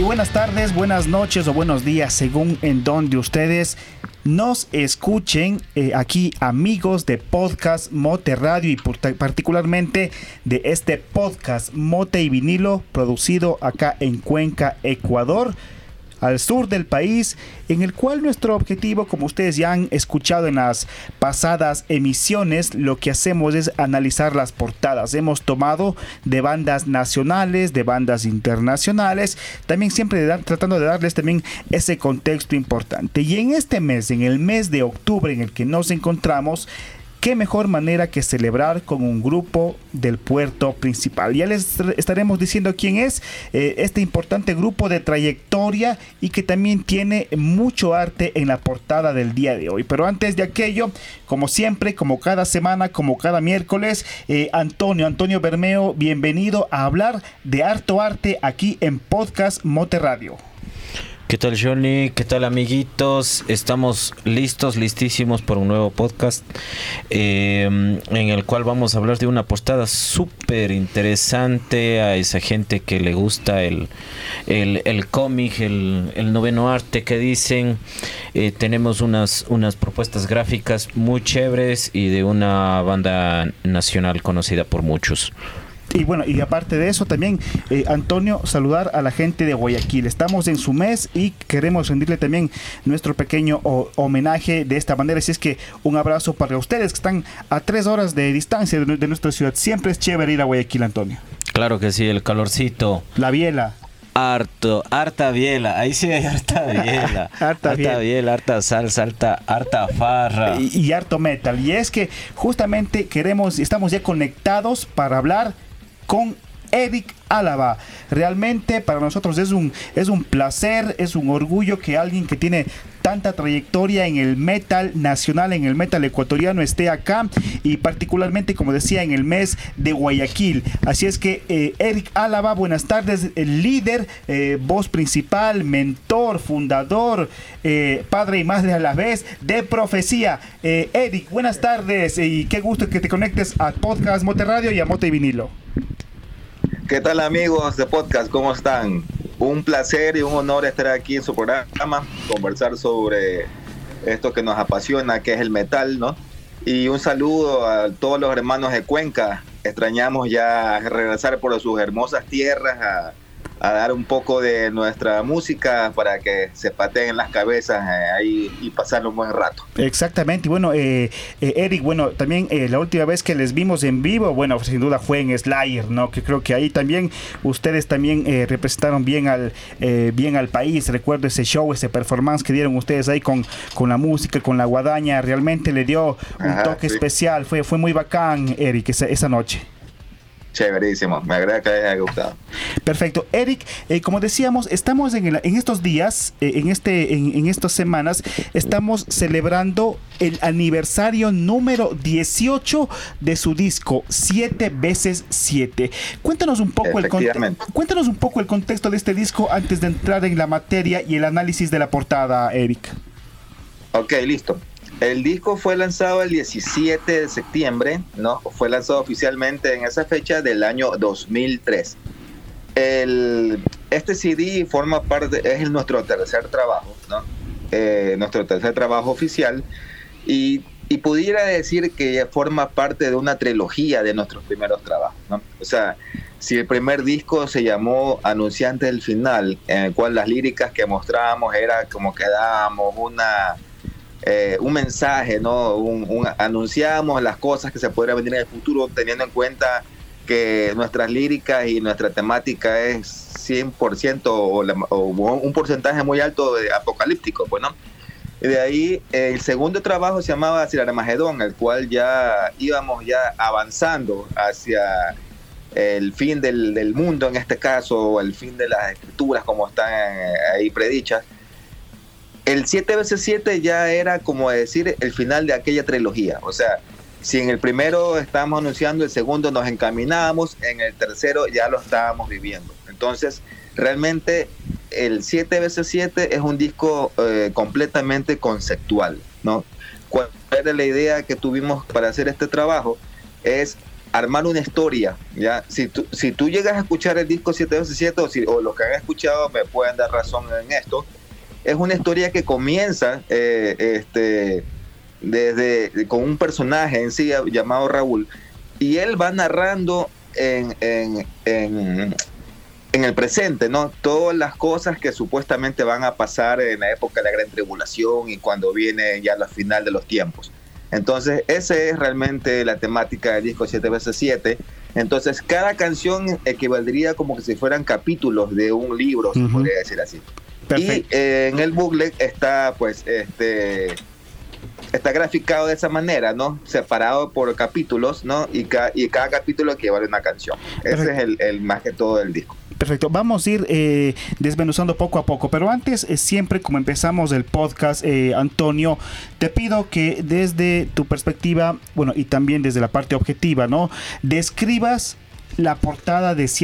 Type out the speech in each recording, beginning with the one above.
buenas tardes, buenas noches o buenos días, según en donde ustedes nos escuchen, aquí amigos de Podcast Mote Radio y particularmente de este podcast Mote y Vinilo, producido acá en Cuenca, Ecuador, al sur del país, en el cual nuestro objetivo, como ustedes ya han escuchado en las pasadas emisiones, lo que hacemos es analizar las portadas. Hemos tomado de bandas nacionales, de bandas internacionales, también siempre tratando de darles también ese contexto importante. Y en este mes, en el mes de octubre en el que nos encontramos, qué mejor manera que celebrar con un grupo del puerto principal. Ya les estaremos diciendo quién es este importante grupo de trayectoria y que también tiene mucho arte en la portada del día de hoy. Pero antes de aquello, como siempre, como cada semana, como cada miércoles, Antonio Bermeo, bienvenido a hablar de harto arte aquí en Podcast Mote Radio. ¿Qué tal, Johnny? ¿Qué tal, amiguitos? Estamos listísimos por un nuevo podcast en el cual vamos a hablar de una portada súper interesante a esa gente que le gusta el cómic, el noveno arte que dicen. Tenemos unas propuestas gráficas muy chéveres y de una banda nacional conocida por muchos. Y bueno, y aparte de eso también, Antonio, saludar a la gente de Guayaquil. Estamos en su mes y queremos rendirle también nuestro pequeño homenaje de esta manera. Así es que un abrazo para ustedes que están a 3 horas de distancia de nuestra ciudad. Siempre es chévere ir a Guayaquil, Antonio. Claro que sí, el calorcito. La biela. Harta biela, ahí sí hay harta biela. harta biela, harta salsa, harta farra. Y harto metal. Y es que justamente estamos ya conectados para hablar con Eric Álava. Realmente para nosotros es un placer, es un orgullo que alguien que tiene tanta trayectoria en el metal nacional, en el metal ecuatoriano, esté acá y particularmente, como decía, en el mes de Guayaquil. Así es que Eric Álava, buenas tardes, el líder, voz principal, mentor, fundador, padre y madre a la vez de Profecía. Eric, buenas tardes y qué gusto que te conectes a Podcast Mote Radio y a Mote y Vinilo. ¿Qué tal, amigos de podcast? ¿Cómo están? Un placer y un honor estar aquí en su programa, conversar sobre esto que nos apasiona, que es el metal, ¿no? Y un saludo a todos los hermanos de Cuenca. Extrañamos ya regresar por sus hermosas tierras a dar un poco de nuestra música para que se pateen las cabezas ahí y pasar un buen rato. Exactamente. Y bueno, Eric, bueno, también la última vez que les vimos en vivo, bueno, sin duda fue en Slayer, ¿no? Que creo que ahí también ustedes también representaron bien al país. Recuerdo ese show, ese performance que dieron ustedes ahí con la música, con la guadaña. Realmente le dio un toque especial. Fue muy bacán, Eric, esa noche. Chéverísimo, me agrada que les haya gustado. Perfecto. Eric, como decíamos, estamos en estos días, en estas semanas, estamos celebrando el aniversario número 18 de su disco 7x7. Cuéntanos un poco el contexto de este disco antes de entrar en la materia y el análisis de la portada, Eric. Ok, listo. El disco fue lanzado el 17 de septiembre, ¿no? Fue lanzado oficialmente en esa fecha del año 2003. Este CD forma parte, es nuestro tercer trabajo, ¿no? Nuestro tercer trabajo oficial y pudiera decir que forma parte de una trilogía de nuestros primeros trabajos, ¿no? O sea, si el primer disco se llamó Anunciante del Final, en el cual las líricas que mostrábamos era como que dábamos un mensaje, ¿no? Anunciamos las cosas que se podrían venir en el futuro, teniendo en cuenta que nuestras líricas y nuestra temática es 100% o un porcentaje muy alto de apocalíptico, pues, ¿no? Y de ahí el segundo trabajo se llamaba Hacia el Armagedón, el cual ya íbamos ya avanzando hacia el fin del mundo, en este caso, o el fin de las escrituras como están ahí predichas. El 7x7 ya era como decir el final de aquella trilogía. O sea, si en el primero estábamos anunciando, el segundo nos encaminábamos, en el tercero ya lo estábamos viviendo. Entonces, realmente el 7x7 es un disco completamente conceptual, ¿no? ¿Cuál era la idea que tuvimos para hacer este trabajo? Es armar una historia, ¿ya? Si tú llegas a escuchar el disco 7x7 o los que han escuchado me pueden dar razón en esto, es una historia que comienza con un personaje en sí llamado Raúl, y él va narrando en el presente, ¿no? Todas las cosas que supuestamente van a pasar en la época de la Gran Tribulación y cuando viene ya la final de los tiempos. Entonces, esa es realmente la temática del disco 7x7. Entonces, cada canción equivaldría como que si fueran capítulos de un libro, se podría decir así. Perfecto. Y en el booklet está, pues, está graficado de esa manera, ¿no? Separado por capítulos, ¿no? Y cada capítulo equivale a una canción. Perfecto. Ese es el más que todo del disco. Perfecto, vamos a ir desmenuzando poco a poco, pero antes, siempre como empezamos el podcast, Antonio, te pido que desde tu perspectiva, bueno, y también desde la parte objetiva, ¿no? Describas la portada de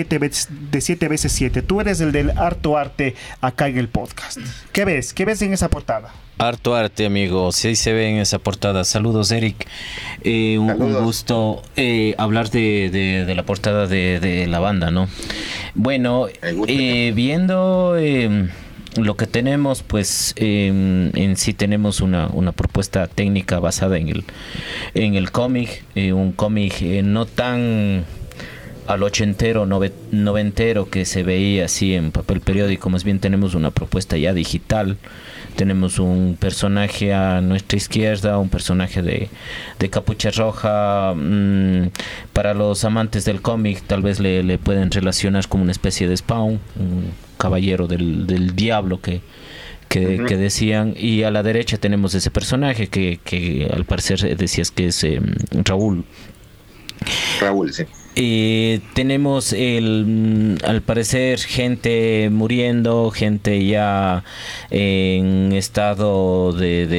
7x7. Tú eres el del harto arte acá en el podcast. ¿Qué ves? ¿Qué ves en esa portada? Harto arte, amigo. Sí se ve en esa portada. Saludos, Eric. Un gusto hablar de la portada de la banda, ¿no? Bueno, viendo lo que tenemos, pues en sí tenemos una propuesta técnica basada en el cómic. Un cómic no tan al ochentero, noventero que se veía así en papel periódico. Más bien tenemos una propuesta ya digital. Tenemos un personaje a nuestra izquierda, un personaje de capucha roja. Para los amantes del cómic tal vez le pueden relacionar como una especie de Spawn, un caballero del diablo que decían. Y a la derecha tenemos ese personaje que al parecer decías que es Raúl. Raúl, sí. Tenemos al parecer gente muriendo, gente ya en estado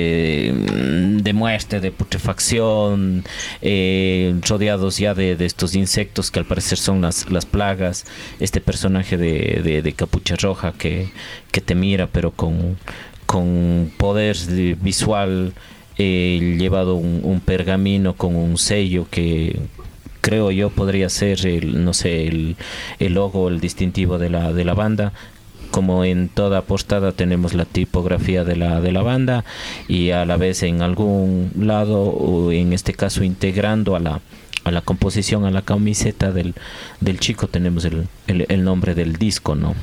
de muerte, de putrefacción, rodeados ya de estos insectos que al parecer son las plagas. Este personaje de capucha roja que te mira, pero con poder visual, llevado un pergamino con un sello que creo yo podría ser el logo, el distintivo de la banda. Como en toda portada tenemos la tipografía de la banda, y a la vez en algún lado, o en este caso integrando a la composición, a la camiseta del chico, tenemos el nombre del disco, ¿no?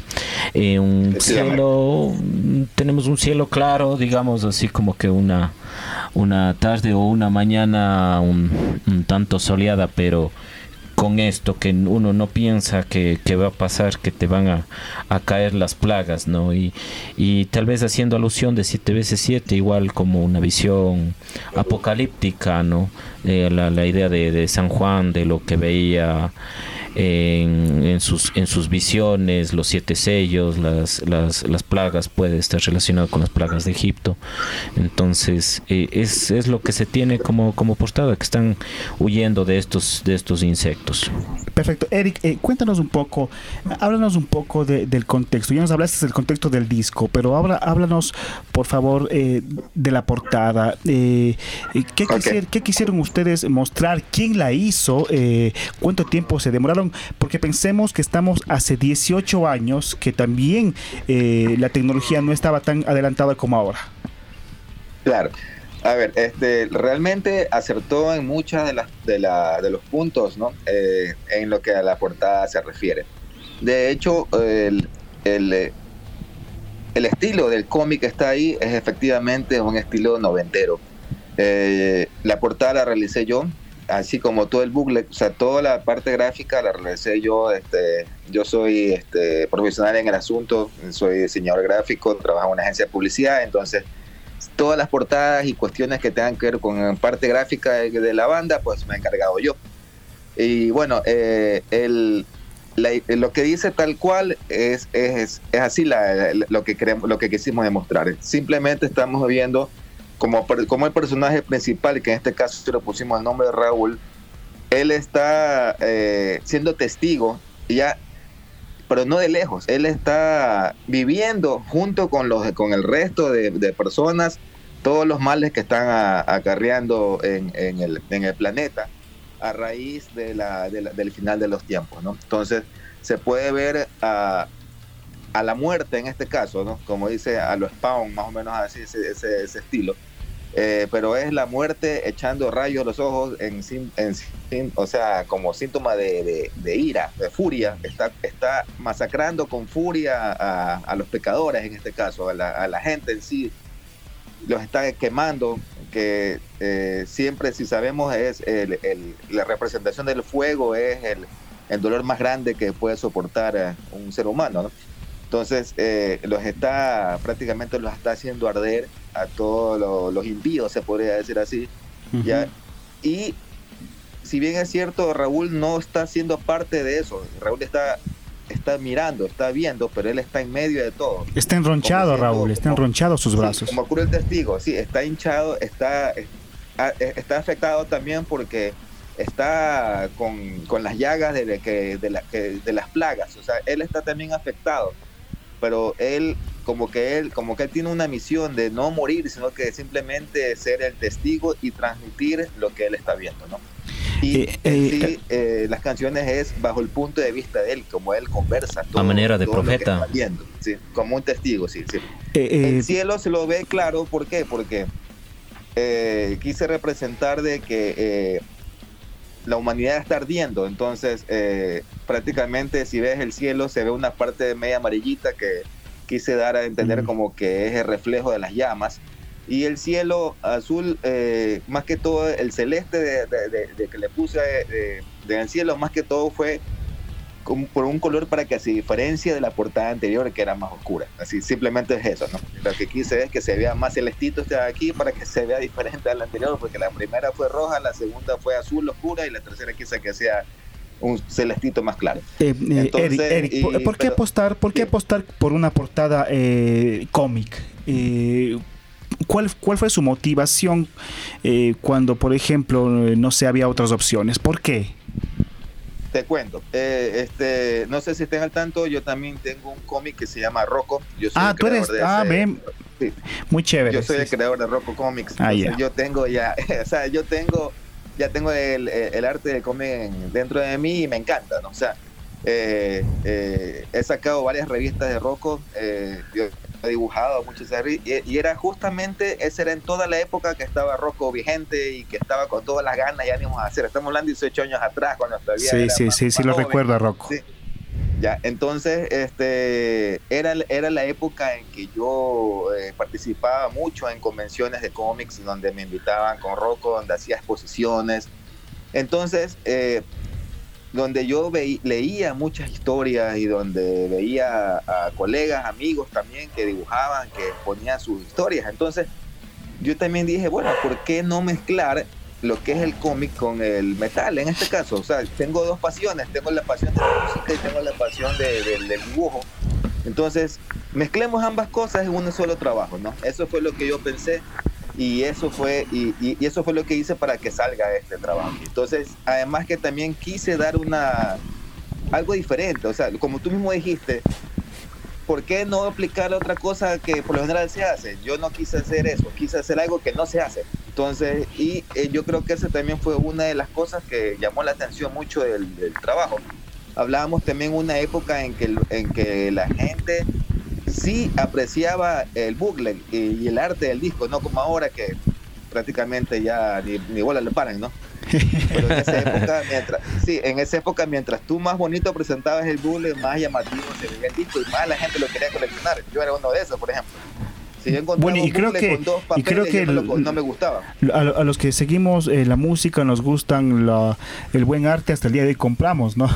Tenemos un cielo claro, digamos así, como que una tarde o una mañana un tanto soleada, pero con esto que uno no piensa que va a pasar, que te van a caer las plagas, ¿no? Y tal vez haciendo alusión de 7x7, igual como una visión apocalíptica, ¿no? La idea de San Juan, de lo que veía en sus visiones, los 7 sellos, las plagas, puede estar relacionado con las plagas de Egipto. Entonces es lo que se tiene como portada, que están huyendo de estos insectos. Perfecto. Eric, cuéntanos un poco, háblanos un poco del contexto. Ya nos hablaste del contexto del disco, pero háblanos por favor de la portada. ¿Qué quisieron ustedes mostrar? ¿Quién la hizo? ¿Cuánto tiempo se demoraron? Porque pensemos que estamos hace 18 años, que también la tecnología no estaba tan adelantada como ahora. Claro. A ver, realmente acertó en muchas de los puntos, ¿no? En lo que a la portada se refiere. De hecho, el estilo del cómic que está ahí es efectivamente un estilo noventero. La portada la realicé yo, así como todo el booklet, o sea, toda la parte gráfica la realicé yo. Yo soy profesional en el asunto, soy diseñador gráfico, trabajo en una agencia de publicidad, entonces todas las portadas y cuestiones que tengan que ver con parte gráfica de la banda, pues me he encargado yo. Y bueno, lo que dice tal cual es así lo que quisimos demostrar. Simplemente estamos viendo como el personaje principal, que en este caso se le pusimos el nombre de Raúl, él está siendo testigo, ya, pero no de lejos. Él está viviendo junto con el resto de personas todos los males que están acarreando en el planeta. a raíz del final de los tiempos, ¿no? Entonces se puede ver a la muerte en este caso, ¿no? Como dice, a lo Spawn, más o menos así, ese estilo. Pero es la muerte echando rayos a los ojos, o sea, como síntoma de ira, de furia. Está masacrando con furia a los pecadores, en este caso, a la gente en sí. Los está quemando, que siempre, si sabemos, es la representación del fuego es el dolor más grande que puede soportar un ser humano, ¿no? Entonces prácticamente los está haciendo arder a todos los impíos, se podría decir así. Uh-huh. ¿Ya? Y si bien es cierto, Raúl no está siendo parte de eso. Raúl está mirando, está viendo, pero él está en medio de todo. Está enronchado, Raúl, está enronchado sus brazos. Sí, como ocurre el testigo, sí, está hinchado, está afectado también porque está con las llagas de las plagas. O sea, él está también afectado, pero él como que él tiene una misión de no morir, sino que simplemente ser el testigo y transmitir lo que él está viendo, ¿no? Y las canciones es bajo el punto de vista de él, como él conversa todo, a manera de profeta, lo que está viendo, ¿sí? Como un testigo, sí. El cielo se lo ve claro. ¿Por qué? Porque quise representar de que la humanidad está ardiendo. Entonces prácticamente si ves el cielo se ve una parte media amarillita que quise dar a entender como que es el reflejo de las llamas. Y el cielo azul, más que todo el celeste de que le puse del cielo, más que todo fue por un color para que se diferencie de la portada anterior, que era más oscura. Así, simplemente es eso, ¿no? Lo que quise es que se vea más celestito este de aquí para que se vea diferente a la anterior, porque la primera fue roja, la segunda fue azul oscura y la tercera quise que sea un celestito más claro. Entonces, Eric, ¿por qué apostar por una portada cómic? ¿Cuál fue su motivación cuando, por ejemplo, no sé, había otras opciones? ¿Por qué? Te cuento. No sé si estén al tanto, yo también tengo un cómic que se llama Rocco. Yo soy tú eres. Ven. Sí. Muy chévere. Yo soy el creador de Rocco Comics. Yo tengo ya, ya tengo el arte del cómic dentro de mí y me encanta, ¿no? O sea, he sacado varias revistas de Rocco, yo he dibujado muchas y era justamente, esa era en toda la época que estaba Rocco vigente y que estaba con todas las ganas y ánimos a hacer. Estamos hablando de 18 años atrás, cuando todavía sí, lo recuerdo a Rocco. Sí. Ya, entonces era la época en que yo participaba mucho en convenciones de cómics donde me invitaban con Rocco, donde hacía exposiciones. Entonces donde yo leía muchas historias y donde veía a colegas, amigos también que dibujaban, que ponían sus historias. Entonces yo también dije, bueno, ¿por qué no mezclar lo que es el cómic con el metal en este caso? O sea, tengo dos pasiones, tengo la pasión de la música y tengo la pasión del dibujo. Entonces mezclemos ambas cosas en un solo trabajo, ¿no? Eso fue lo que yo pensé. Y eso fue lo que hice para que salga este trabajo. Entonces, además que también quise dar algo diferente. O sea, como tú mismo dijiste, ¿por qué no aplicar otra cosa que por lo general se hace? Yo no quise hacer eso, quise hacer algo que no se hace. Entonces, yo creo que esa también fue una de las cosas que llamó la atención mucho del trabajo. Hablábamos también una época en que la gente sí apreciaba el bootleg y el arte del disco, no como ahora que prácticamente ya ni bola le paran, ¿no? Pero en esa época, mientras tú más bonito presentabas el bootleg, más llamativo se veía el disco y más la gente lo quería coleccionar. Yo era uno de esos, por ejemplo. Si yo encontraba un bootleg con dos papeles, no me gustaba. A los que seguimos la música, nos gustan el buen arte, hasta el día de hoy compramos, ¿no?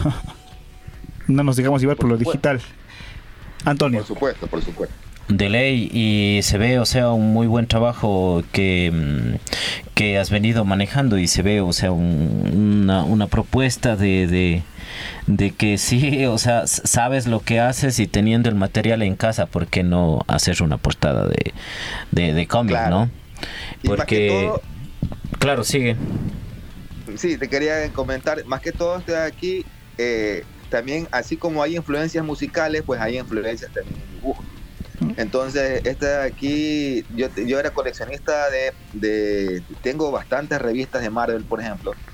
No nos dejamos llevar por lo digital. Antonio. Por supuesto. De ley, y se ve, o sea, un muy buen trabajo que has venido manejando, y se ve, o sea, una propuesta de que sí, o sea, sabes lo que haces, y teniendo el material en casa, ¿por qué no hacer una portada de cómic, claro, ¿no? Porque, claro, sigue. Sí, te quería comentar, más que todo estoy aquí, también, así como hay influencias musicales, pues hay influencias también en dibujo. Entonces, aquí, yo era coleccionista tengo bastantes revistas de Marvel, por ejemplo,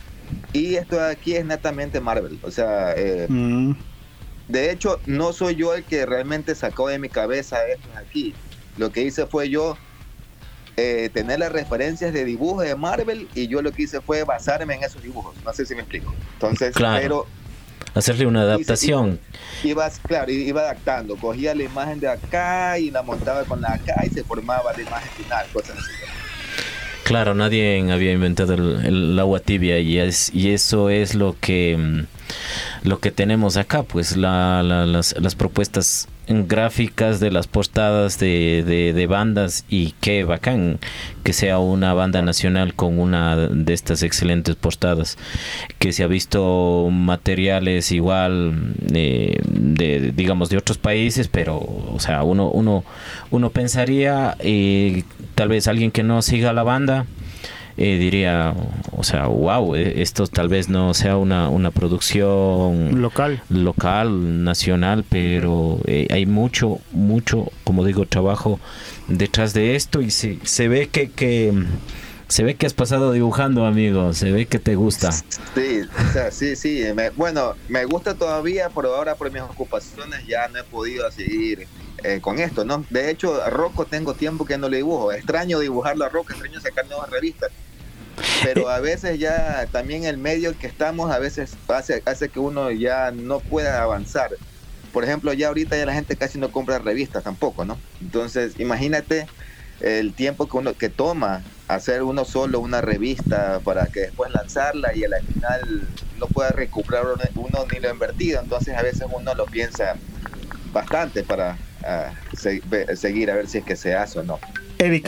y esto de aquí es netamente Marvel. O sea, de hecho, no soy yo el que realmente sacó de mi cabeza esto aquí. Lo que hice fue yo tener las referencias de dibujos de Marvel, y yo lo que hice fue basarme en esos dibujos. No sé si me explico. Entonces, claro, pero hacerle una adaptación. Iba adaptando. Cogía la imagen de acá y la montaba con la acá y se formaba la imagen final, cosas así. Claro, nadie había inventado el agua tibia, y eso es lo que tenemos acá, pues las propuestas gráficas de las portadas de bandas, y qué bacán que sea una banda nacional con una de estas excelentes portadas, que se ha visto materiales igual digamos de otros países, pero o sea, uno pensaría, tal vez alguien que no siga la banda diría, o sea, wow, esto tal vez no sea una producción local, nacional, pero hay mucho, como digo, trabajo detrás de esto, y se ve que has pasado dibujando, amigo, se ve que te gusta. Sí, o sea, sí, me gusta todavía, pero ahora por mis ocupaciones ya no he podido seguir con esto, ¿no? De hecho, a Rocco tengo tiempo que no le dibujo. Extraño dibujarlo a Rocco, extraño sacar nuevas revistas. Pero a veces ya también el medio que estamos a veces hace que uno ya no pueda avanzar. Por ejemplo, ya ahorita ya la gente casi no compra revistas tampoco, ¿no? Entonces, imagínate el tiempo que toma hacer uno solo una revista para que después lanzarla y al final no pueda recuperar uno ni lo invertido. Entonces, a veces uno lo piensa bastante para seguir a ver si es que se hace o no. Eric,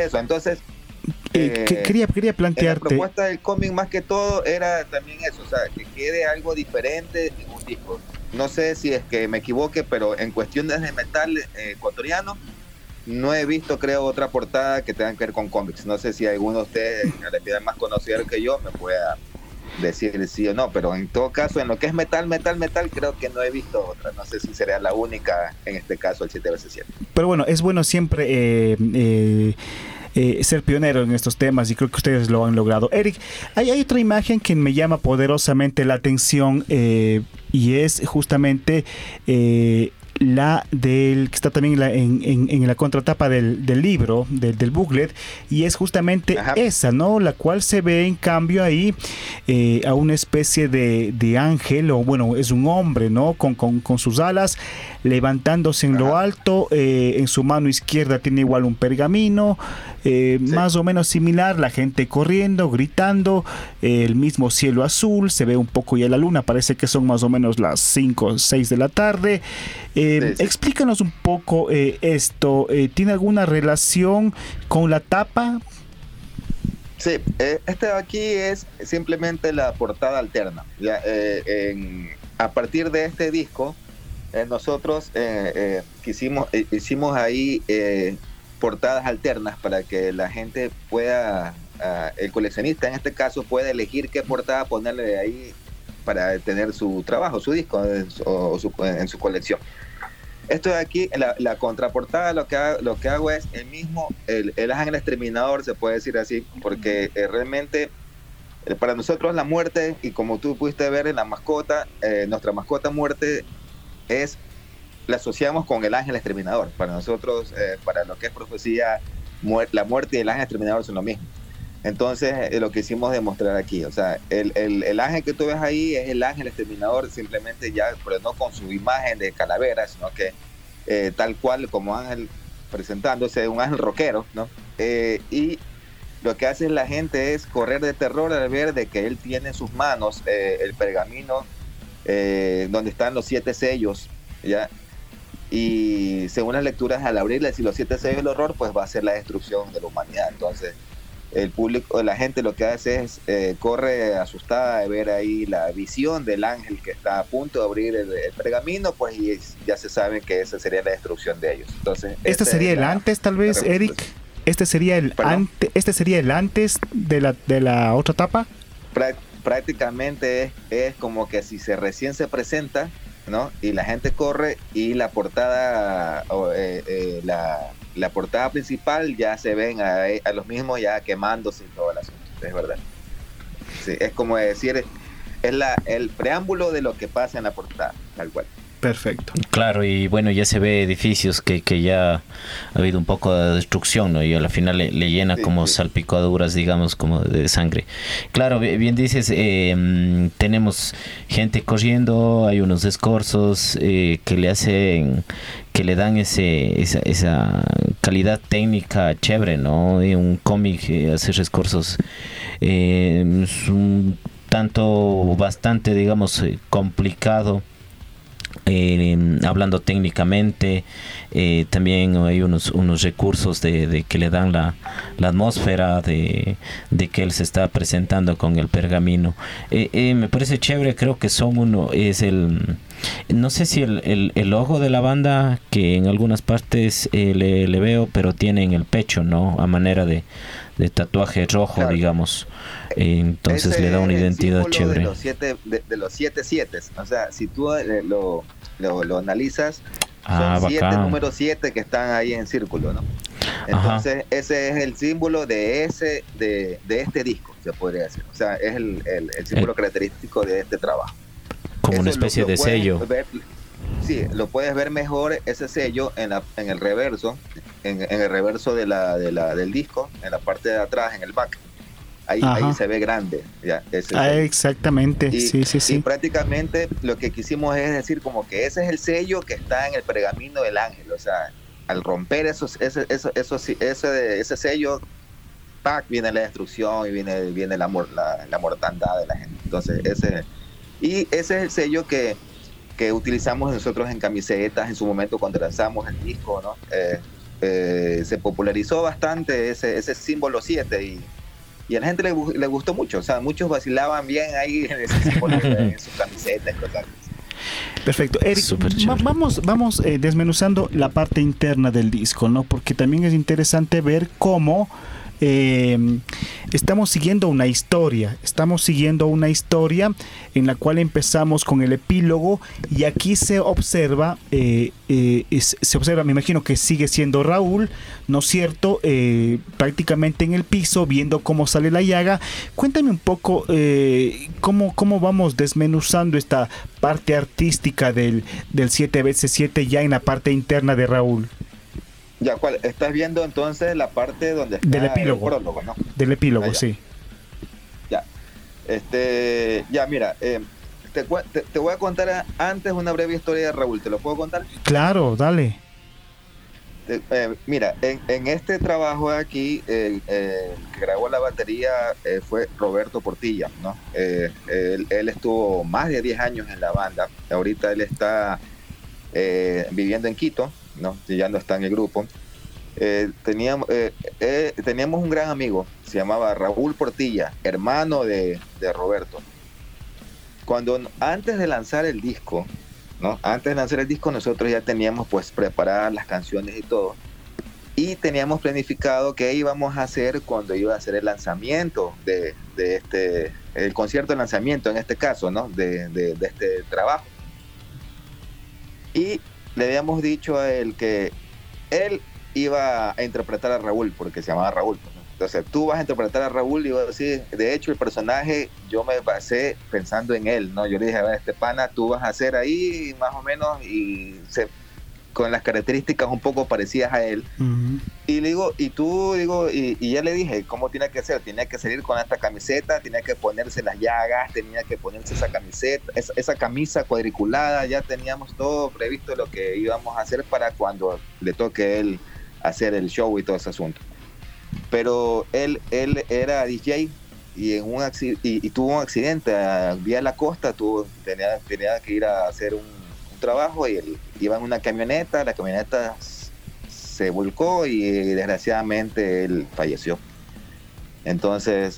quería plantearte. La propuesta del cómic más que todo era también eso, o sea, que quede algo diferente en un disco. No sé si es que me equivoque, pero en cuestiones de metal ecuatoriano no he visto, creo, otra portada que tenga que ver con cómics. No sé si alguno de ustedes, en realidad más conocido que yo, me pueda decir sí o no, pero en todo caso, en lo que es metal, creo que no he visto otra. No sé si sería la única, en este caso, el 7x7. Pero bueno, es bueno siempre ser pionero en estos temas, y creo que ustedes lo han logrado. Eric, hay otra imagen que me llama poderosamente la atención, y es justamente la que está también en la contratapa del libro, del booklet, y es justamente esa, ¿no? La cual se ve en cambio ahí a una especie de ángel, o bueno, es un hombre, ¿no? Con sus alas levantándose en lo alto, en su mano izquierda tiene igual un pergamino, más o menos similar, la gente corriendo, gritando, el mismo cielo azul, se ve un poco ya la luna, parece que son más o menos las 5 o 6 de la tarde. Explícanos un poco esto, ¿tiene alguna relación con la tapa? Sí, este de aquí es simplemente la portada alterna. Ya, a partir de este disco, nosotros hicimos ahí portadas alternas para que la gente pueda, el coleccionista en este caso, pueda elegir qué portada ponerle de ahí para tener su trabajo, su disco en su colección. Esto de aquí, la contraportada, lo que hago es el mismo, el ángel exterminador, se puede decir así, porque realmente para nosotros la muerte, y como tú pudiste ver en la mascota, nuestra mascota muerte la asociamos con el ángel exterminador. Para nosotros, para lo que es profecía, la muerte y el ángel exterminador son lo mismo. Entonces, lo que hicimos demostrar aquí, o sea, el ángel que tú ves ahí es el ángel exterminador, simplemente ya, pero no con su imagen de calavera, sino que tal cual como ángel presentándose, un ángel rockero, ¿no? Y lo que hace la gente es correr de terror al ver de que él tiene en sus manos el pergamino donde están los 7 sellos, ¿ya? Y según las lecturas, al abrirles y los 7 sellos del horror, pues va a ser la destrucción de la humanidad. Entonces, el público, la gente lo que hace es corre asustada de ver ahí la visión del ángel que está a punto de abrir el pergamino, pues, y ya se sabe que esa sería la destrucción de ellos. Entonces, ¿este sería el antes, tal vez, Eric? ¿Este sería el antes de la otra etapa? Prácticamente es como que si recién se presenta, ¿no? Y la gente corre y la portada la portada principal ya se ven a los mismos ya quemándose y todo el asunto, es verdad. Sí, es como decir, es el preámbulo de lo que pasa en la portada, tal cual. Perfecto. Claro, y bueno, ya se ve edificios que ya ha habido un poco de destrucción, ¿no? Y al final le llena como salpicaduras, digamos, como de sangre. Claro, bien dices, tenemos gente corriendo, hay unos escorzos que le dan esa calidad técnica chévere, ¿no? Y un cómic, hacer escorzos es un tanto bastante, digamos, complicado. Hablando técnicamente, también hay unos recursos de que le dan la atmósfera de que él se está presentando con el pergamino. Me parece chévere, creo que no sé si el logo de la banda, que en algunas partes le veo, pero tiene en el pecho, ¿no? A manera de tatuaje rojo, claro, digamos. Entonces ese le da una identidad chévere. De los 7 7, o sea, si tú lo analizas, son 7 números 7 que están ahí en círculo, ¿no? Entonces, ajá, ese es el símbolo de este disco, se podría decir. O sea, es el símbolo característico de este trabajo. Como una especie de sello. Sí, lo puedes ver mejor ese sello en el reverso, en el reverso del disco, en la parte de atrás, en el back. Ahí se ve grande. Ya, exactamente. Sí. Y prácticamente lo que quisimos es decir como que ese es el sello que está en el pergamino del ángel. O sea, al romper ese sello, ¡pac!, viene la destrucción y viene la mortandad de la gente. Entonces, ese es el sello que utilizamos nosotros en camisetas en su momento cuando lanzamos el disco, ¿no? Se popularizó bastante ese símbolo 7 y a la gente le gustó mucho. O sea, muchos vacilaban bien ahí en ese símbolo en sus camisetas y cosas así. Perfecto. Eric, vamos desmenuzando la parte interna del disco, ¿no? Porque también es interesante ver cómo estamos siguiendo una historia en la cual empezamos con el epílogo y aquí se observa, me imagino que sigue siendo Raúl, ¿no es cierto? Prácticamente en el piso, viendo cómo sale la llaga. Cuéntame un poco cómo vamos desmenuzando esta parte artística del 7x7 ya en la parte interna de Raúl. Ya, ¿cuál? Estás viendo entonces la parte donde está del epílogo, el prólogo, ¿no? Del epílogo, sí. Ya. Ya, mira, te voy a contar antes una breve historia de Raúl. ¿Te lo puedo contar? Claro, dale. Mira, en este trabajo aquí, el que grabó la batería fue Roberto Portilla, ¿no? Él estuvo más de 10 años en la banda. Ahorita él está viviendo en Quito, ¿no? Ya no está en el grupo. Teníamos un gran amigo, se llamaba Raúl Portilla, hermano de Roberto. Antes de lanzar el disco, ¿no? Nosotros ya teníamos pues preparadas las canciones y todo, y teníamos planificado qué íbamos a hacer cuando iba a hacer el lanzamiento el concierto de lanzamiento en este caso, ¿no? de este trabajo. Y le habíamos dicho a él que él iba a interpretar a Raúl, porque se llamaba Raúl. Entonces, tú vas a interpretar a Raúl, y iba a decir, de hecho, el personaje, yo me basé pensando en él, ¿no? Yo le dije, a ver, pana, tú vas a hacer ahí más o menos, con las características un poco parecidas a él. Uh-huh. Y le digo, y ya le dije cómo tiene que ser. Tenía que salir con esta camiseta, tenía que ponerse las llagas, tenía que ponerse esa camiseta, esa camisa cuadriculada. Ya teníamos todo previsto lo que íbamos a hacer para cuando le toque a él hacer el show y todo ese asunto. Pero él era DJ y tuvo un accidente vía la costa. Tenía que ir a hacer un trabajo y él iba en una camioneta. La camioneta se volcó y desgraciadamente él falleció. Entonces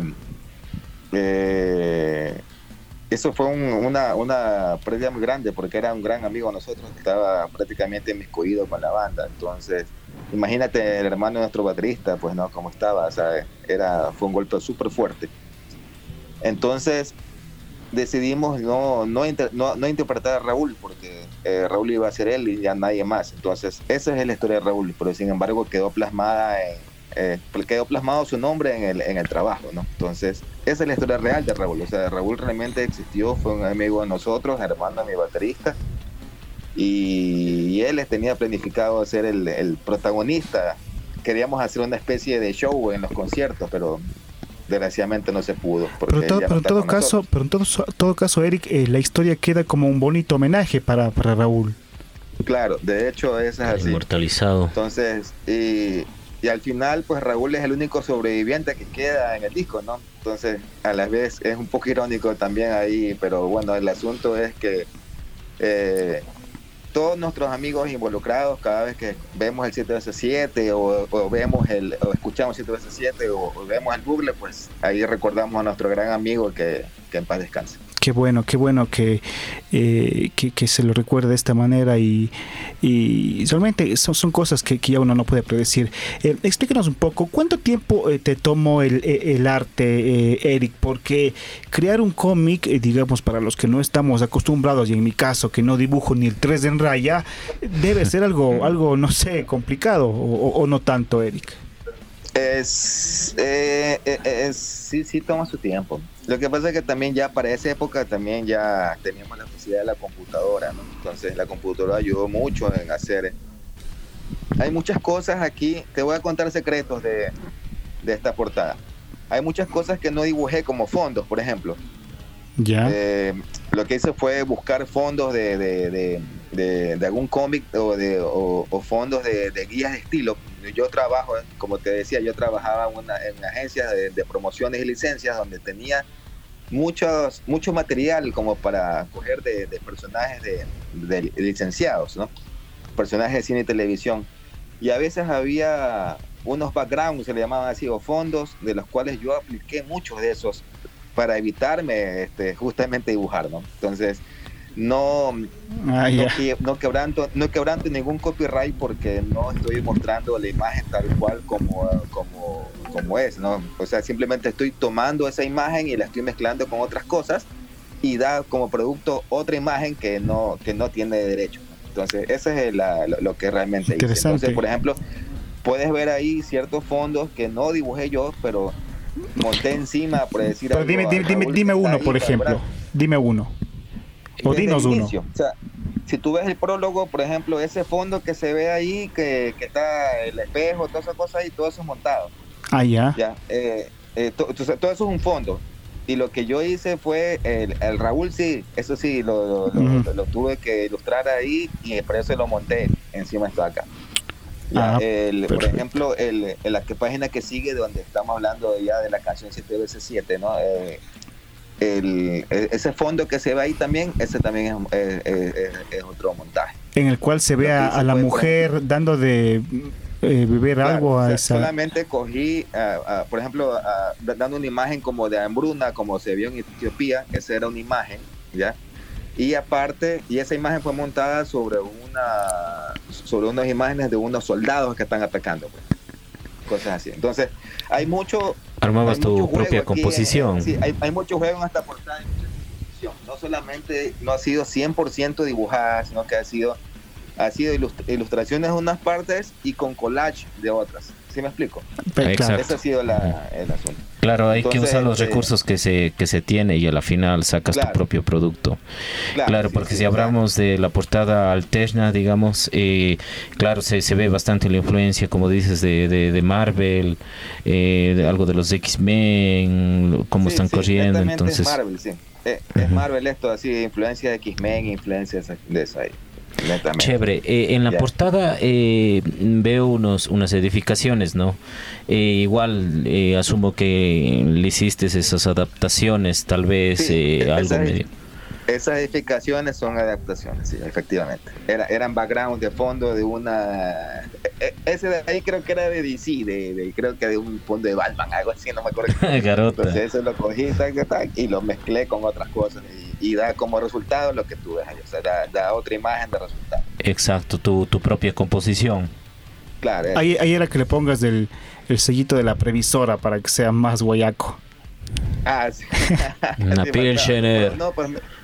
eso fue una pérdida muy grande, porque era un gran amigo de nosotros, estaba prácticamente inmiscuido con la banda. Entonces imagínate el hermano de nuestro baterista, pues no, cómo estaba, ¿sabes? Fue un golpe súper fuerte. Entonces decidimos no interpretar a Raúl, porque Raúl iba a ser él y ya nadie más. Entonces esa es la historia de Raúl, pero sin embargo quedó plasmado su nombre en el trabajo, ¿no? Entonces esa es la historia real de Raúl. O sea, Raúl realmente existió, fue un amigo de nosotros, hermano de mi baterista, y él tenía planificado ser el protagonista. Queríamos hacer una especie de show en los conciertos, pero desgraciadamente no se pudo. Pero en todo caso, Eric, la historia queda como un bonito homenaje para Raúl. Claro, de hecho es así. Inmortalizado. Entonces, y al final, pues Raúl es el único sobreviviente que queda en el disco, ¿no? Entonces, a la vez es un poco irónico también ahí, pero bueno, el asunto es que todos nuestros amigos involucrados, cada vez que vemos el 7x7 o vemos o escuchamos 7x7 o vemos el Google, pues ahí recordamos a nuestro gran amigo que en paz descanse. Qué bueno que se lo recuerde de esta manera y realmente son cosas que ya uno no puede predecir. Explícanos un poco, ¿cuánto tiempo te tomó el arte, Eric? Porque crear un cómic, digamos, para los que no estamos acostumbrados, y en mi caso, que no dibujo ni el 3 en raya, debe ser algo no sé, complicado, o no tanto, Eric. Sí toma su tiempo. Lo que pasa es que también ya para esa época también ya teníamos la facilidad de la computadora, ¿no? Entonces la computadora ayudó mucho en hacer. Hay muchas cosas aquí, te voy a contar secretos de esta portada. Hay muchas cosas que no dibujé como fondos, por ejemplo. Ya. Lo que hice fue buscar fondos de algún cómic o fondos de guías de estilo. Yo trabajo, como te decía, yo trabajaba en agencias de promociones y licencias donde tenía mucho material como para coger de personajes de licenciados, ¿no? Personajes de cine y televisión. Y a veces había unos backgrounds, se le llamaban así, o fondos, de los cuales yo apliqué muchos de esos para evitarme justamente dibujar, ¿no? Entonces, no quebranto ningún copyright porque no estoy mostrando la imagen tal cual como es, ¿no? O sea, simplemente estoy tomando esa imagen y la estoy mezclando con otras cosas y da como producto otra imagen que no tiene derecho, ¿no? Entonces, eso es lo que realmente hice. Entonces, por ejemplo, puedes ver ahí ciertos fondos que no dibujé yo, pero monté encima, por decir pero algo. Dime uno, por ejemplo. Dime uno. O dinos uno. O sea, si tú ves el prólogo, por ejemplo, ese fondo que se ve ahí, que está el espejo, todas esas cosas y todo eso es montado. Ah, ya. Entonces, todo eso es un fondo. Y lo que yo hice fue, el Raúl sí, eso sí, lo tuve que ilustrar ahí y por eso lo monté encima de esto acá. Por ejemplo, la página que sigue, donde estamos hablando ya de la canción 7x7, ¿no? Ese fondo que se ve ahí también, ese también es otro montaje. En el cual se ve a la mujer dando de beber algo a esa... Solamente cogí, por ejemplo, dando una imagen como de hambruna, como se vio en Etiopía, esa era una imagen, ¿ya? Y aparte, esa imagen fue montada sobre unas imágenes de unos soldados que están atacando, pues. Cosas así. Entonces, hay mucho... Armabas tu propia composición. Sí, hay mucho juego en esta portada, hay mucha composición. No solamente no ha sido 100% dibujada, sino que ha sido ilustraciones de unas partes y con collage de otras. ¿Sí me explico? Exacto. Ese ha sido el asunto. Claro, hay que usar los recursos que se tiene y a la final sacas tu propio producto. Claro, porque si hablamos de la portada alterna, digamos, claro, se ve bastante la influencia, como dices, de Marvel, de algo de los X-Men, cómo están corriendo. Entonces, es Marvel, sí. Es Marvel esto, así, influencia de X-Men, influencia de eso ahí. Chévere. En la portada veo unas edificaciones, ¿no? Igual asumo que le hiciste esas adaptaciones, tal vez algo medio. Esas edificaciones son adaptaciones, sí, efectivamente. Eran backgrounds de fondo de una... Ese de ahí creo que era de DC, creo que de un fondo de Batman, algo así, no me acuerdo. Garota. Entonces eso lo cogí y lo mezclé con otras cosas y da como resultado lo que tú ves ahí, o sea, da otra imagen de resultado. Exacto, tu propia composición. Claro. Ahí era que le pongas el sellito de la previsora para que sea más guayaco. Sí. Una Pilsener. No, pues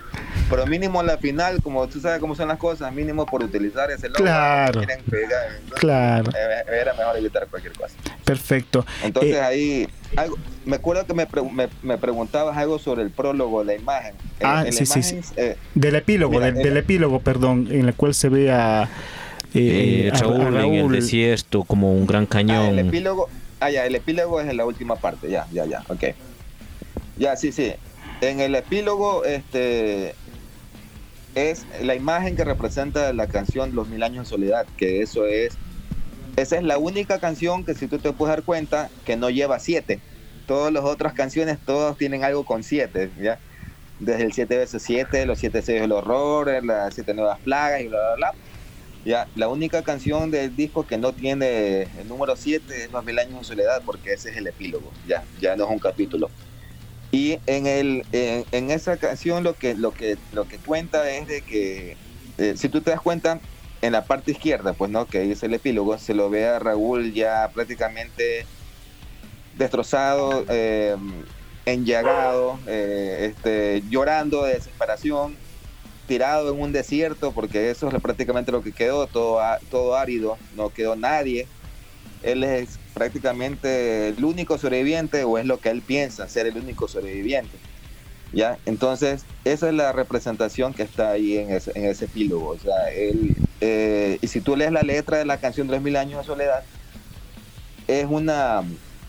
pero mínimo la final, como tú sabes cómo son las cosas, mínimo por utilizar ese logo. Claro. Claro. Era mejor evitar cualquier cosa. Perfecto. Entonces ahí, me acuerdo que me preguntabas algo sobre el prólogo, la imagen. Sí. Del epílogo, del epílogo, perdón, en el cual se ve a Raúl en el desierto como un gran cañón. El epílogo es en la última parte, ya, ok. Ya, sí. En el epílogo, es la imagen que representa la canción Los 1000 años de soledad, que esa es la única canción que, si tú te puedes dar cuenta, que no lleva 7. Todas las otras canciones, todas tienen algo con 7, ¿ya? Desde el 7 veces 7, los 7 sellos del horror, las 7 nuevas plagas y bla, bla, bla. Ya, la única canción del disco que no tiene el número 7 es Los 1000 años de soledad, porque ese es el epílogo, ya no es un capítulo. Y en esa canción lo que cuenta es de que, si tú te das cuenta, en la parte izquierda, pues no, que dice el epílogo, se lo ve a Raúl ya prácticamente destrozado, enllagado, llorando de desesperación, tirado en un desierto, porque eso es prácticamente lo que quedó, todo árido, no quedó nadie. Él es prácticamente el único sobreviviente, o es lo que él piensa, ser el único sobreviviente, ¿ya? Entonces, esa es la representación que está ahí en ese epílogo. O sea, y si tú lees la letra de la canción 3000 años de soledad, es una...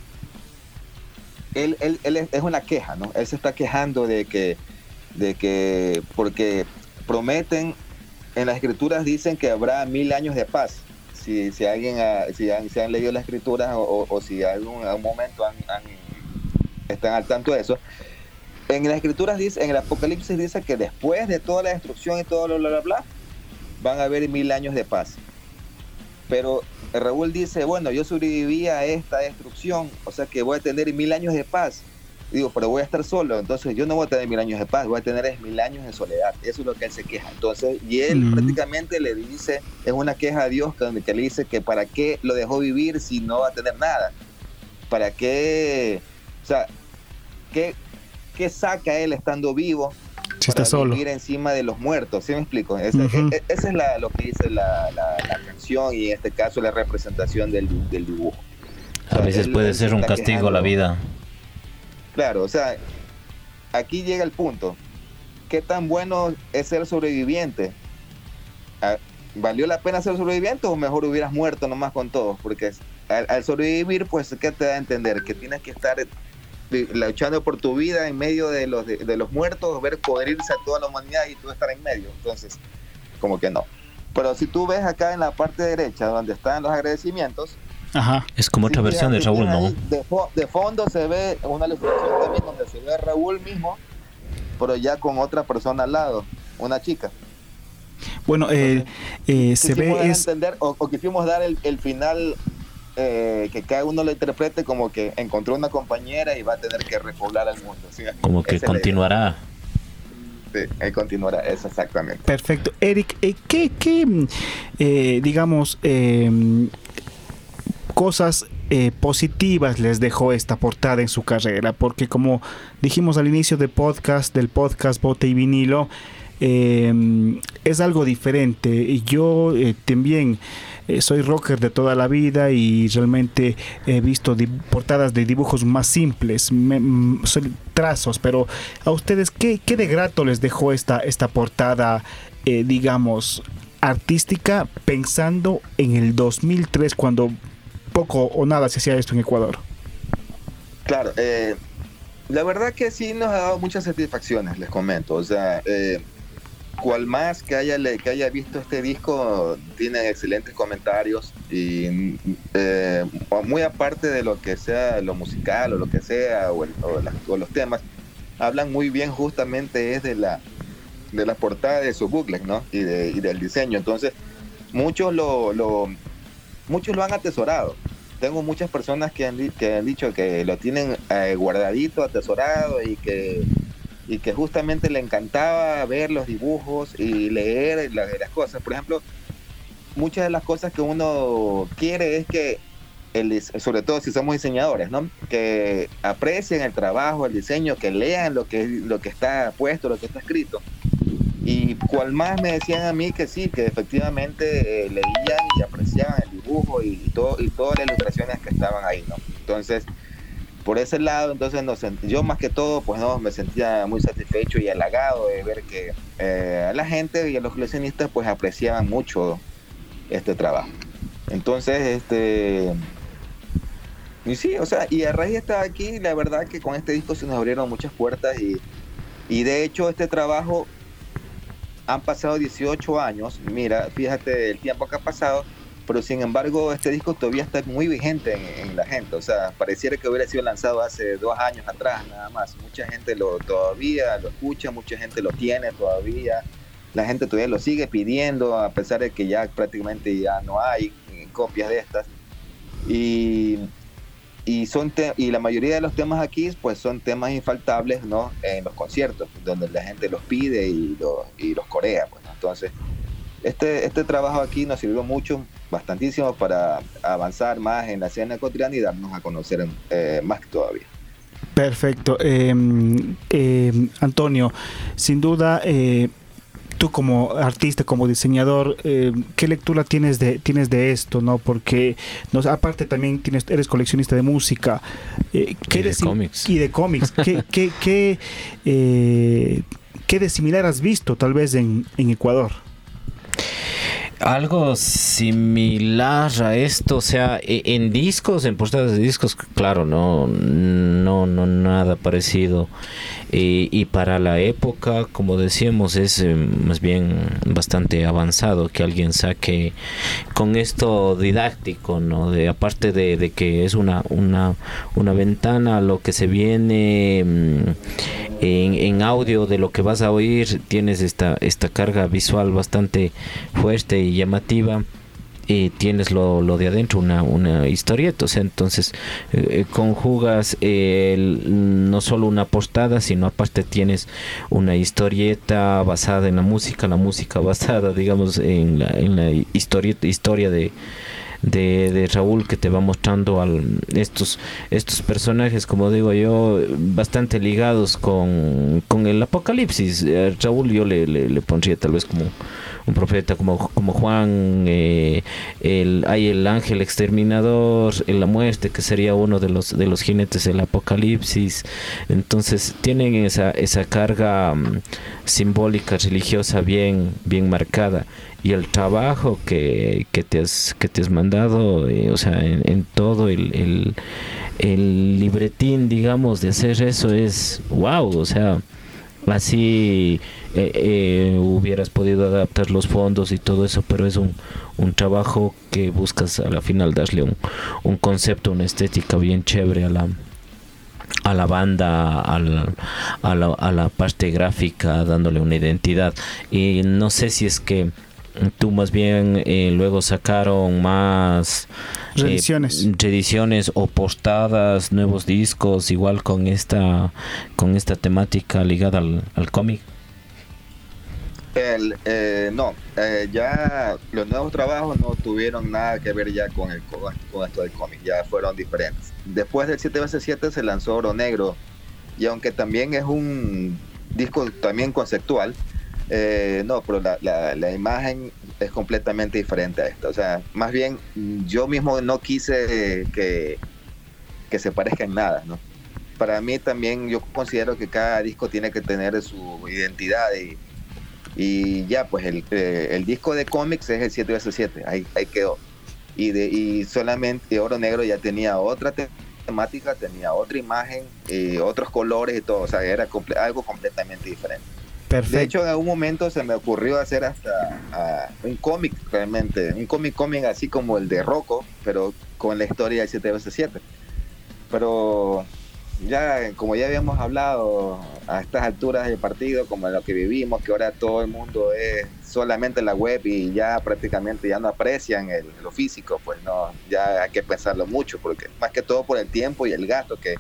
Él es una queja, ¿no? Él se está quejando de que porque prometen, en las escrituras dicen que habrá 1000 años de paz. Si han leído las escrituras o si en algún momento están al tanto de eso, en las escrituras dice, en el Apocalipsis dice que después de toda la destrucción y todo lo bla bla bla, van a haber 1000 años de paz. Pero Raúl dice, bueno, yo sobreviví a esta destrucción, o sea que voy a tener 1000 años de paz. Digo, pero voy a estar solo, entonces yo no voy a tener 1000 años de paz, voy a tener 1000 años de soledad. Eso es lo que él se queja. Entonces, y él prácticamente le dice, es una queja a Dios que le dice que para qué lo dejó vivir si no va a tener nada. ¿Para qué? O sea, ¿qué saca él estando vivo si para está solo, vivir encima de los muertos? ¿Sí me explico? Esa es lo que dice la canción, y en este caso la representación del dibujo. O sea, a veces puede ser un castigo la vida. Claro, o sea, aquí llega el punto. ¿Qué tan bueno es ser sobreviviente? ¿Valió la pena ser sobreviviente o mejor hubieras muerto nomás con todos? Porque al sobrevivir, pues, ¿qué te da a entender? Que tienes que estar luchando por tu vida en medio de los muertos, ver podrirse a toda la humanidad y tú estar en medio. Entonces, como que no. Pero si tú ves acá en la parte derecha, donde están los agradecimientos, ajá, es como otra versión de Raúl, ¿no? De fondo se ve una ilustración también donde se ve a Raúl mismo, pero ya con otra persona al lado, una chica. Bueno, se ve entender, o quisimos dar el final, que cada uno lo interprete como que encontró una compañera y va a tener que repoblar al mundo, ¿sí? Como que continuará. Sí, él continuará, eso exactamente. Perfecto. Eric, ¿qué digamos, cosas positivas les dejó esta portada en su carrera? Porque como dijimos al inicio del podcast Bote y Vinilo, es algo diferente. Y yo también soy rocker de toda la vida y realmente he visto portadas de dibujos más simples, trazos, pero a ustedes, ¿qué de grato les dejó esta portada, digamos, artística, pensando en el 2003, cuando poco o nada se hacía esto en Ecuador? Claro, la verdad que sí nos ha dado muchas satisfacciones, les comento. O sea, cual más que haya visto este disco, tiene excelentes comentarios, y muy aparte de lo que sea lo musical o lo que sea, o los temas, hablan muy bien justamente es de la portada, de su booklet, ¿no? y del diseño. Entonces muchos lo han atesorado. Tengo muchas personas que han dicho que lo tienen guardadito, atesorado, y que justamente le encantaba ver los dibujos y leer las cosas. Por ejemplo, muchas de las cosas que uno quiere es que, sobre todo si somos diseñadores, ¿no?, que aprecien el trabajo, el diseño, que lean lo que está puesto, lo que está escrito. Y cual más me decían a mí que sí, que efectivamente leían y apreciaban el dibujo y todas las ilustraciones que estaban ahí, ¿no? Entonces, por ese lado, entonces yo más que todo, pues no, me sentía muy satisfecho y halagado de ver que a la gente y a los coleccionistas pues apreciaban mucho este trabajo. Entonces, y sí, o sea, y a raíz de estar aquí, la verdad que con este disco se nos abrieron muchas puertas y de hecho este trabajo han pasado 18 años, mira, fíjate el tiempo que ha pasado, pero sin embargo este disco todavía está muy vigente en la gente, o sea, pareciera que hubiera sido lanzado hace 2 años atrás nada más. Mucha gente todavía lo escucha, mucha gente lo tiene todavía, la gente todavía lo sigue pidiendo a pesar de que ya prácticamente ya no hay copias de estas y la mayoría de los temas aquí pues son temas infaltables, ¿no? En los conciertos donde la gente los pide y los corea, pues, ¿no? Entonces este trabajo aquí nos sirvió mucho, bastantísimo, para avanzar más en la escena ecuatoriana y darnos a conocer más todavía. Perfecto. Antonio, sin duda, tú como artista, como diseñador, ¿qué lectura tienes de esto, no? Porque aparte también eres coleccionista de música, cómics. Y de cómics. ¿Qué de similar has visto tal vez en Ecuador? Algo similar a esto, o sea, en discos, en portadas de discos, claro, no nada parecido. Y para la época, como decíamos, es más bien bastante avanzado que alguien saque con esto didáctico, ¿no? Aparte de que es una ventana a lo que se viene en audio, de lo que vas a oír, tienes esta carga visual bastante fuerte y llamativa. Tienes lo de adentro, una historieta, o sea, entonces conjugas no solo una portada, sino aparte tienes una historieta basada en la música basada, digamos, en la historia de Raúl, que te va mostrando estos personajes, como digo yo, bastante ligados con el apocalipsis. Raúl yo le pondría tal vez como un profeta, como Juan, hay el ángel exterminador, la muerte, que sería uno de los jinetes del apocalipsis. Entonces tienen esa carga simbólica, religiosa bien marcada. Y el trabajo que te has mandado, o sea, en todo el libretín, digamos, de hacer eso es wow, o sea, así hubieras podido adaptar los fondos y todo eso, pero es un trabajo que buscas a la final darle un concepto, una estética bien chévere a la banda, a la parte gráfica, dándole una identidad. Y no sé si es que tú más bien luego sacaron más reediciones o portadas, nuevos discos, igual con esta temática ligada al cómic. Ya los nuevos trabajos no tuvieron nada que ver ya con esto del cómic, ya fueron diferentes. Después del 7x7 se lanzó Oro Negro, y aunque también es un disco también conceptual, pero la imagen es completamente diferente a esta. O sea, más bien yo mismo no quise que se parezca en nada, ¿no? Para mí también yo considero que cada disco tiene que tener su identidad y ya, pues el disco de cómics es el 7x7, ahí quedó. Y solamente Oro Negro ya tenía otra temática, tenía otra imagen, otros colores y todo, o sea, era algo completamente diferente. Perfecto. De hecho, en algún momento se me ocurrió hacer hasta un cómic, realmente, un cómic así como el de Rocco, pero con la historia del 7x7. Pero ya, como ya habíamos hablado a estas alturas del partido, como en lo que vivimos, que ahora todo el mundo es solamente la web y ya prácticamente ya no aprecian lo físico, pues no, ya hay que pensarlo mucho, porque más que todo por el tiempo y el gasto que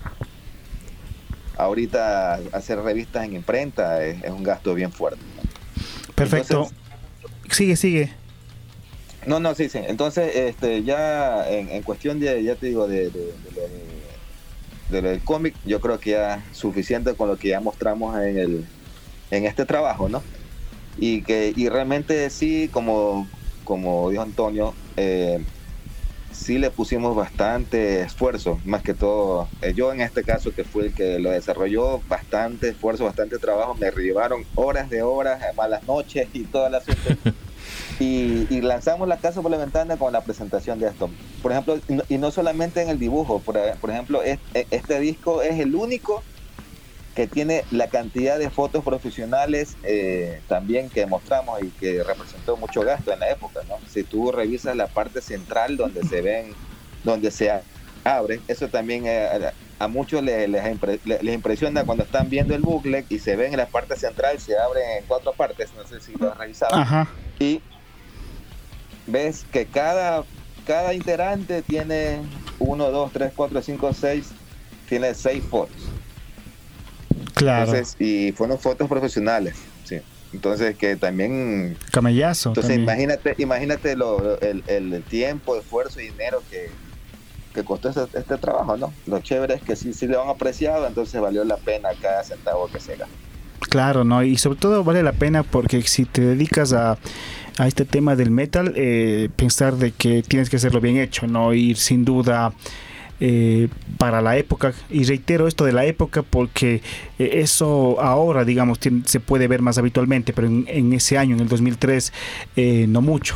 ahorita hacer revistas en imprenta es un gasto bien fuerte, ¿no? Perfecto. Entonces, sigue. No, sí. Entonces, ya en cuestión de, ya te digo, de lo del cómic, yo creo que ya suficiente con lo que ya mostramos en este trabajo, ¿no? y realmente sí, como dijo Antonio, sí le pusimos bastante esfuerzo, más que todo yo en este caso, que fui el que lo desarrolló, bastante esfuerzo, bastante trabajo, me llevaron horas de horas, malas noches y todas las y lanzamos La Casa por la Ventana con la presentación de esto, por ejemplo, y no solamente en el dibujo, por ejemplo, este disco es el único que tiene la cantidad de fotos profesionales también que mostramos y que representó mucho gasto en la época, ¿no? Si tú revisas la parte central donde se ven, donde se abre, eso también a muchos les impresiona cuando están viendo el booklet y se ven en la parte central, se abre en 4 partes, no sé si lo has revisado. Ajá. Y ves que cada integrante tiene 1, 2, 3, 4, 5, 6, tiene 6 fotos. Claro. Entonces, y fueron fotos profesionales, sí. Entonces, que también... Camellazo. Entonces, también. imagínate el tiempo, esfuerzo y dinero que costó este trabajo, ¿no? Lo chévere es que sí lo han apreciado, entonces valió la pena cada centavo que se gasta. Claro, ¿no? Y sobre todo vale la pena porque si te dedicas a este tema del metal, pensar de que tienes que hacerlo bien hecho, ¿no? Ir sin duda... para la época, y reitero esto de la época porque eso ahora digamos se puede ver más habitualmente, pero en ese año, en el 2003, no mucho.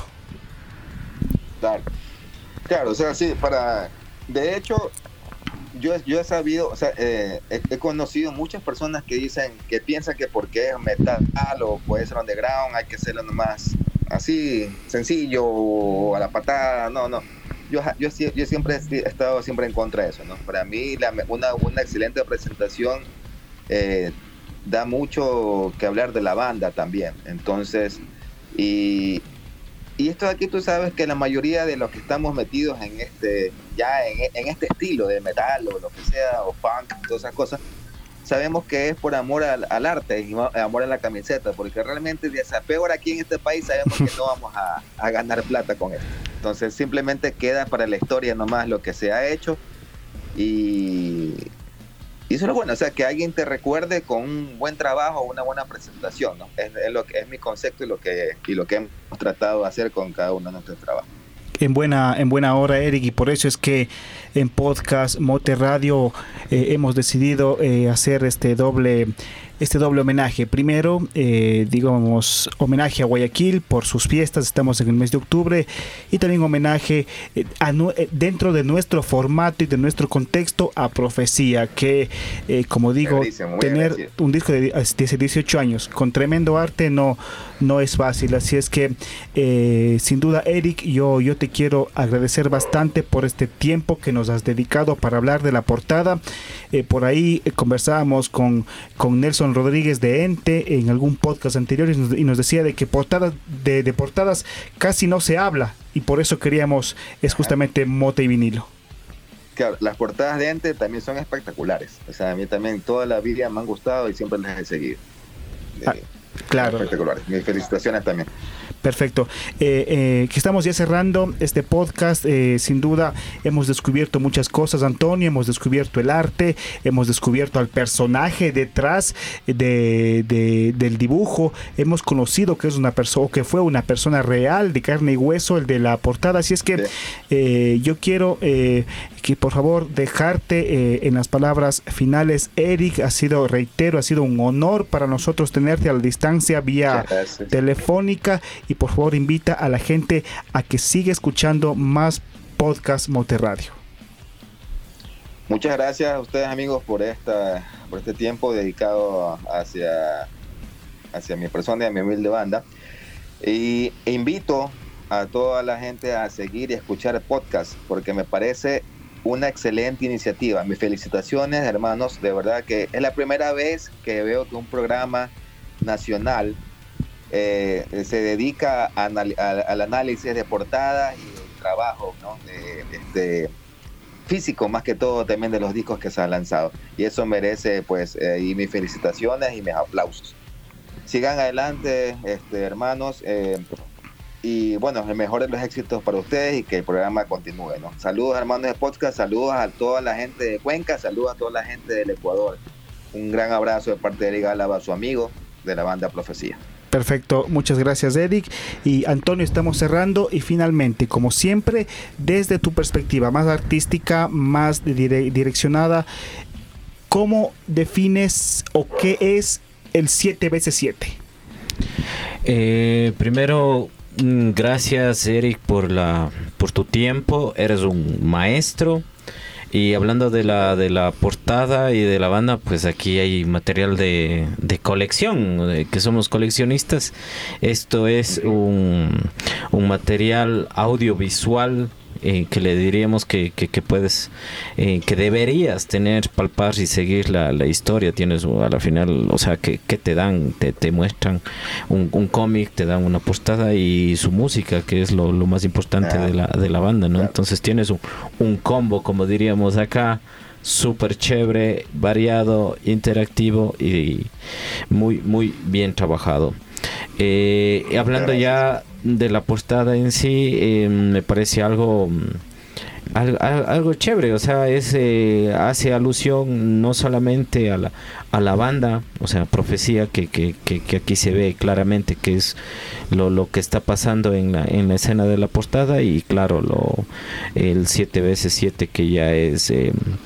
Claro, o sea, sí, de hecho yo he sabido, o sea, he conocido muchas personas que piensan que porque es metal o puede ser underground hay que hacerlo nomás así, sencillo o a la patada. No. Yo siempre he estado siempre en contra de eso, ¿no? Para mí una excelente presentación da mucho que hablar de la banda también. Entonces, y esto de aquí, tú sabes que la mayoría de los que estamos metidos en este estilo de metal o lo que sea, o punk, todas esas cosas, sabemos que es por amor al arte y amor a la camiseta, porque realmente desapego aquí en este país sabemos que no vamos a ganar plata con esto. Entonces simplemente queda para la historia nomás lo que se ha hecho y eso es lo bueno, o sea, que alguien te recuerde con un buen trabajo, una buena presentación, ¿no? Es lo que es mi concepto y lo que hemos tratado de hacer con cada uno de nuestros trabajos. En buena hora, Eric, y por eso es que en Podcast Mote Radio hemos decidido hacer este doble homenaje. Primero, digamos, homenaje a Guayaquil por sus fiestas, estamos en el mes de octubre, y también homenaje dentro de nuestro formato y de nuestro contexto a Profecía, que como digo, tener un disco de 18 años con tremendo arte no es fácil, así es que sin duda, Eric, yo te quiero agradecer bastante por este tiempo que nos has dedicado para hablar de la portada. Por ahí conversábamos con Nelson Rodríguez de Ente en algún podcast anterior y nos decía de que de portadas casi no se habla, y por eso queríamos justamente Mote y Vinilo. Claro, las portadas de Ente también son espectaculares, o sea, a mí también toda la vida me han gustado y siempre las he seguido. Claro. Espectaculares, mis felicitaciones también. Perfecto. Que estamos ya cerrando este podcast. Sin duda hemos descubierto muchas cosas, Antonio. Hemos descubierto el arte, hemos descubierto al personaje detrás del dibujo. Hemos conocido que es una persona, que fue una persona real, de carne y hueso, el de la portada. Así es que yo quiero que por favor dejarte en las palabras finales, Eric. Reitero, ha sido un honor para nosotros tenerte a la distancia vía telefónica, y por favor invita a la gente a que siga escuchando más Podcast Mote Radio. Muchas gracias a ustedes, amigos, por este tiempo dedicado hacia mi persona y a mi humilde banda, e invito a toda la gente a seguir y escuchar el podcast porque me parece una excelente iniciativa. Mis felicitaciones, hermanos, de verdad que es la primera vez que veo que un programa nacional se dedica al análisis de portadas y el trabajo, ¿no? Físico, más que todo también de los discos que se han lanzado, y eso merece pues y mis felicitaciones y mis aplausos. Sigan adelante, hermanos, y bueno, el mejor de los éxitos para ustedes y que el programa continúe, ¿no? Saludos, hermanos de podcast, saludos a toda la gente de Cuenca, saludos a toda la gente del Ecuador. Un gran abrazo de parte de Eric Álava, su amigo de la banda Profecía. Perfecto, muchas gracias Eric. Y Antonio, estamos cerrando y finalmente, como siempre, desde tu perspectiva más artística, más direccionada, ¿cómo defines o qué es el 7x7? Primero, gracias Eric por tu tiempo, eres un maestro. Y hablando de la portada y de la banda, pues aquí hay material de colección, que somos coleccionistas. Esto es un material audiovisual que le diríamos que puedes, que deberías tener, palpar y seguir la historia. Tienes a la final, o sea, que te dan, te muestran un cómic, te dan una portada y su música, que es lo más importante de la banda, ¿no? Entonces tienes un combo, como diríamos acá, súper chévere, variado, interactivo y muy, muy bien trabajado. Hablando ya de la portada en sí, me parece algo chévere, o sea, hace alusión no solamente a la banda, o sea, Profecía, que aquí se ve claramente que es lo que está pasando en la escena de la portada, y claro, el 7x7, que ya es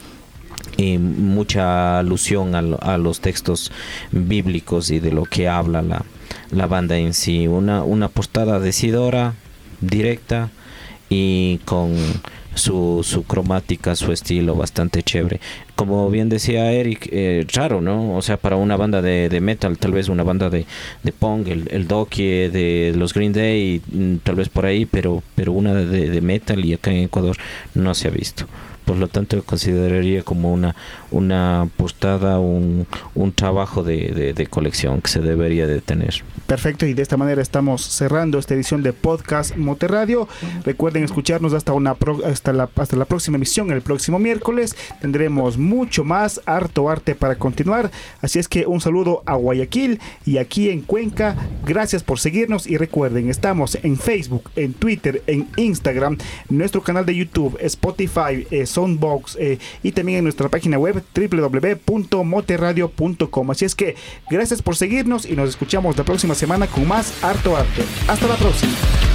mucha alusión a los textos bíblicos y de lo que habla la banda en sí. Una portada decidora, directa y con su cromática, su estilo bastante chévere. Como bien decía Eric, raro, ¿no? O sea, para una banda de metal, tal vez una banda de punk, el Dokie de los Green Day, tal vez por ahí, pero una de metal, y acá en Ecuador no se ha visto. Por lo tanto, consideraría como una portada, un trabajo de colección que se debería de tener. Perfecto, y de esta manera estamos cerrando esta edición de Podcast Moterradio. Recuerden escucharnos hasta la próxima emisión, el próximo miércoles. Tendremos mucho más, harto arte para continuar. Así es que un saludo a Guayaquil y aquí en Cuenca. Gracias por seguirnos y recuerden, estamos en Facebook, en Twitter, en Instagram, nuestro canal de YouTube, Spotify, Soundbox, y también en nuestra página web www.moterradio.com. Así es que gracias por seguirnos y nos escuchamos la próxima semana con más harto arte. Hasta la próxima.